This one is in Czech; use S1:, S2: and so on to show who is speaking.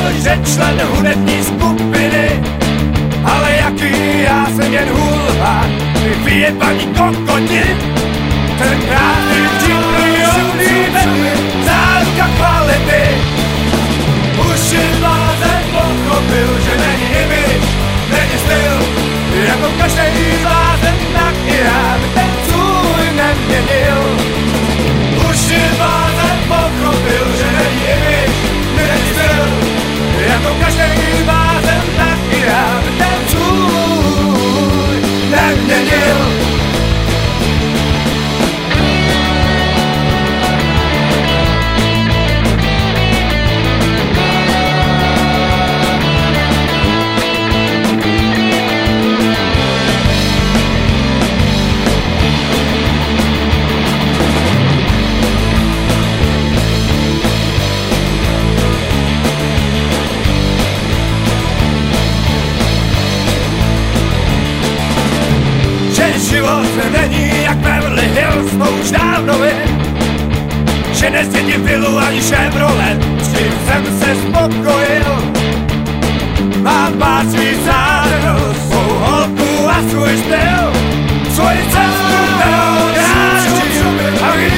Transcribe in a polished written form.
S1: že člen hudební skupiny, ale jaký já jsem jen hulvák, ty vyjebaní kokoti, ten krásný vtipný záruka kvality. Už jen blázen pochopil, že není image, není styl, jako každý blázen, tak i já by ten svůj neměnil. Už jen blázen pochopil, že není image, není styl, jako každý blázen, tak i já by ten svůj neměnil. Život není jak Beverly Hills, to už dávno vím, že nesjedím vilu ani Chevrolet, s tím jsem se spokojil. Mám pár svý zádrhl, svou holku a svůj styl, svoji cestu, kterou dráždím a